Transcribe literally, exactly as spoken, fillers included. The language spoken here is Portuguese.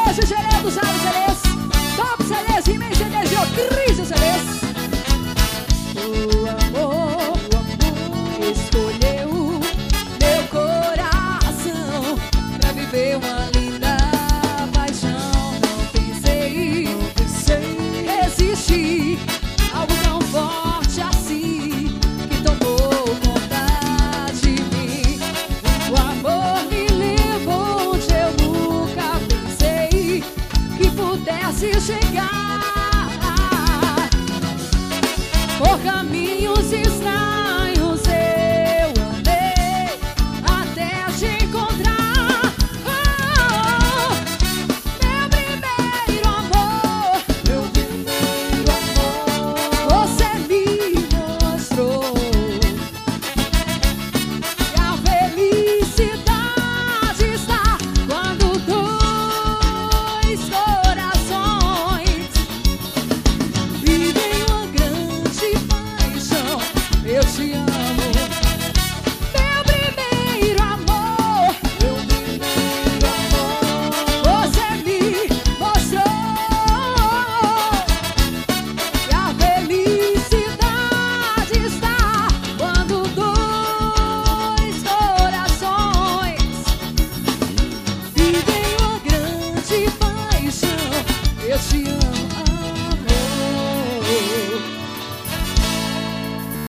Hoje o gerê dos vários C Ds, top C Ds, imensos C Ds e outros C Ds. O amor, o amor escolheu meu coração pra viver uma linda paixão. Não pensei, não pensei resistir algo tão forte assim que tomou conta de mim. O amor me levou onde eu nunca pensei que pudesse chegar, por caminhos e